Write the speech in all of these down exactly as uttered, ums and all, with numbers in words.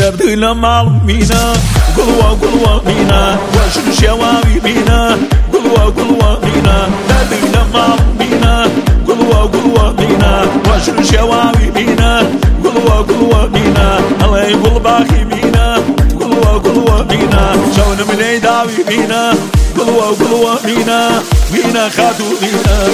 درد لما مينا قلوة قلوة مينا واش الشواوي مينا قلوة قلوة مينا درد لما مينا قلوة قلوة مينا واش الشواوي مينا قلوة قلوة مينا الله يقول باخي مينا قلوة قلوة مينا شون من يداوي مينا قلوة قلوة مينا مينا خاتو مينا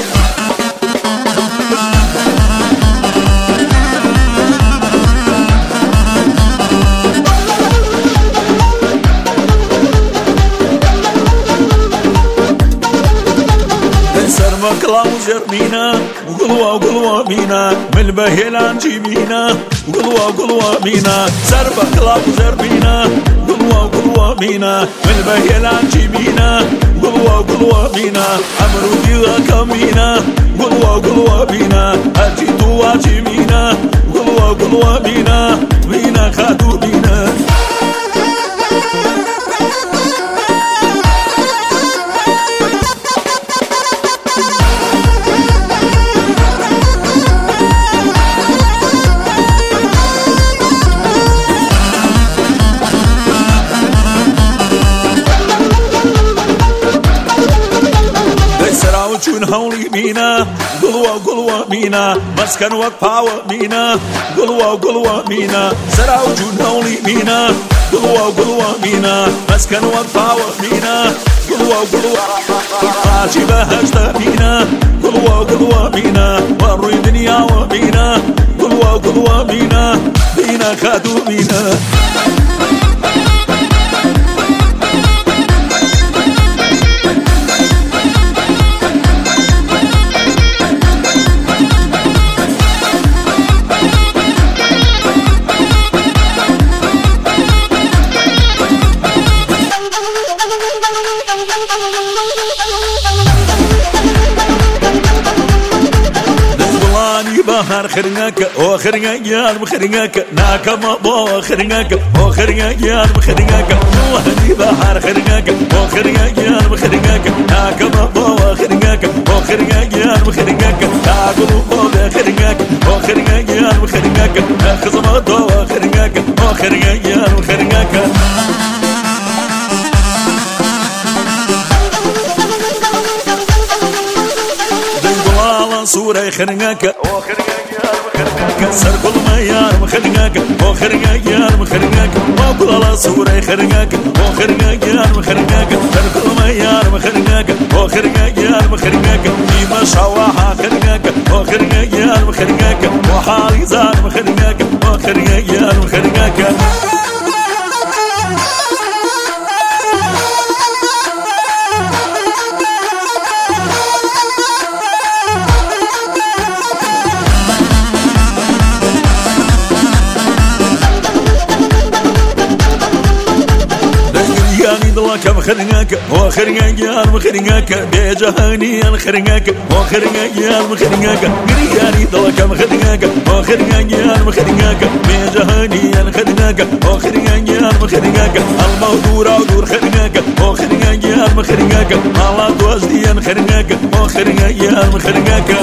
مكلا وزرمينا وقلوة وقلوة مينا من بهيلان جيمينا وقلوة وقلوة مينا سربا كلا وزرمينا وقلوة وقلوة مينا من بهيلان جيمينا وقلوة وقلوة مينا عمرو ديغا كمينا وقلوة وقلوة مينا أجيتو واجيمينا وقلوة وقلوة مينا مينا خاتو مينا شون هولي مينا قلوة قلوة مينا مسكن وقفاوة مينا قلوة قلوة مينا سراو جون هولي مينا قلوة قلوة مينا مسكن وقفاوة مينا قلوة قلوة عاشي بهجت مينا قلوة قلوة مينا وروي دنيا ومينا قلوة قلوة مينا مينا خاتو مينا بحر خرناك او خرناك يا خرناك ناكما بو خرناك او خرناك يا خرناك وهدي بحر خرناك او خرناك يا خرناك ناكما بو خرناك او خرناك يا خرناك تاغلو بو خرناك او خرناك يا خرناك خزما دو خرناك او خرناك يا خرناك صورة خرناك او خرناك يا خرناك سر كل ما يا خرناك او خرناك يا خرناك وكل على صورة خرناك او خرناك يا خرناك سر كل ما يا خرناك او خرناك يا خرناك في مشاوها خرناك او خرناك يا خرناك وحالي زار خرناك او خرناك يا خرناك كم خرناك هو خرناك يا خرناك بجهاني انا خرناك هو خرناك يا خرناك قرياني ضل كم خرناك هو خرناك يا خرناك بجهاني انا خرناك هو خرناك يا خرناك الموضوع ودور خرناك هو خرناك يا خرناك الله توزدي انا خرناك هو خرناك يا خرناك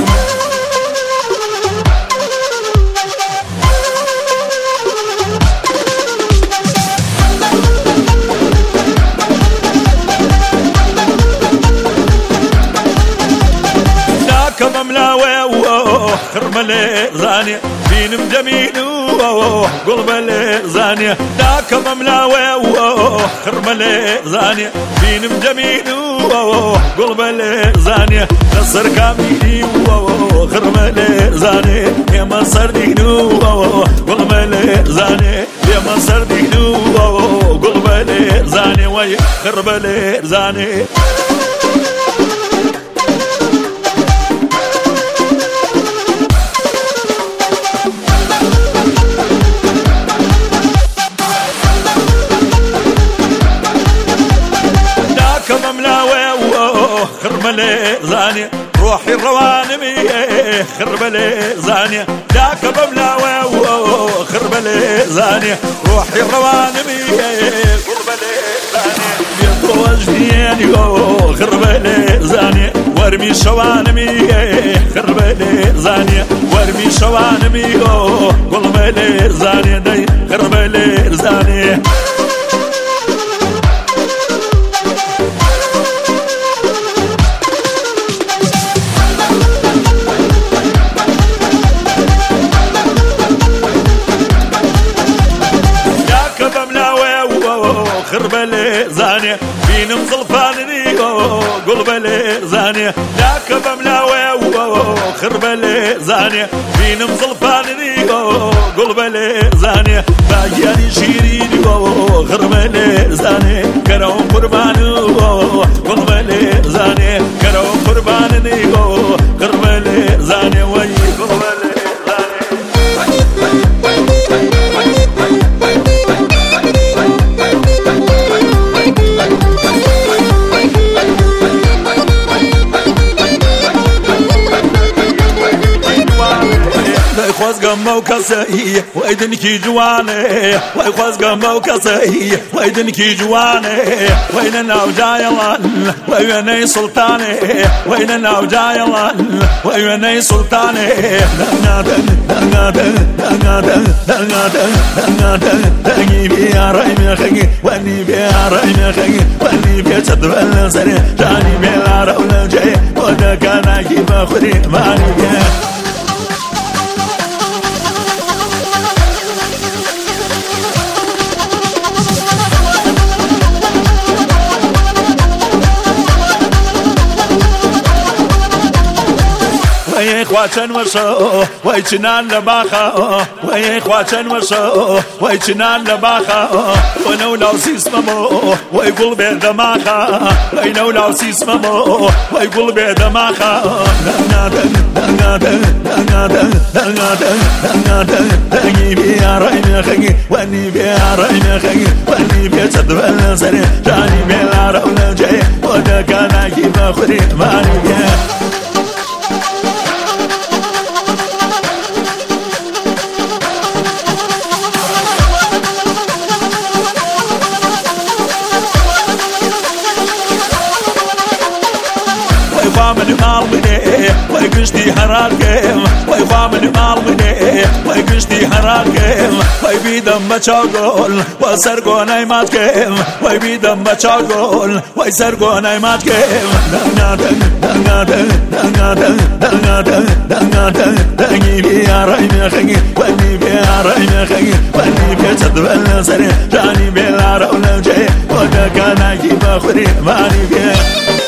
كم ملاوي خرملي زانية بينم جميل قلبلي زانية دا كم ملاوي خرملي زانية بينم جميل قلبلي زانية نصر كاميني خرملي زانية يا مصر دينو قلبلي زانية يا مصر دينو قلبلي زانية وي خربلي زانية خربلي زانية روحي الروانمي خربلي زانية داك بملاوي خربلي زانية روحي الروانمي خربلي زانية يطوج فيني خربلي زانية ورمي شوانمي خربلي زانية ورمي شوانمي قلبلي زانية داي خربلي زانية خربلي زانية بين مزلفانني قلبلي زانية لاك بملاوي خربلي زانية بين مزلفانني قلبلي زانية باقياني شيريني خربلي زانية كرهم قرباني قلبلي زانية كرهم قربانني خربلي زانية وي قلبلي خواز قمه وكسي ويدن كي جواني واي خواز قمه وكسي ويدن كي جواني وين انا وجايلان ويني سلطاني وين انا وجايلان ويني سلطاني دنادن دنادن دنادن دنادن دنادن دني بيا رايمي خي واني بيا رايمي خي واني بيا تدبل سري جاني بيا رولا جاي ودا كان كي بخري ماني بيا وي خواتن وشو وي چنان لباخا وي خواتن وشو وي چنان لباخا ونو لو سيسمو وي قلبي دماخا وي نو لو سيسمو وي قلبي دماخا دنادن دنادن دنادن دنادن دنادن دني بيا رايمي خي واني بيا رايمي خي واني بيا تدبل سري جاني بيا رولا جاي ودا كان كي بخري ماني بيا من مالمني ويقشتي حراكم ويفامن مالمني ويقشتي حراكم ويبيدم بچاقول وسرقون ايماتكم ويبيدم بچاقول ويسرقون ايماتكم دنادن دنادن دنادن دنادن دنادن دني بيا رايمي خي واني بيا رايمي خي واني بيا تدبل سري جاني بيا رولا جاي ودا كان كي بخري ماني بيا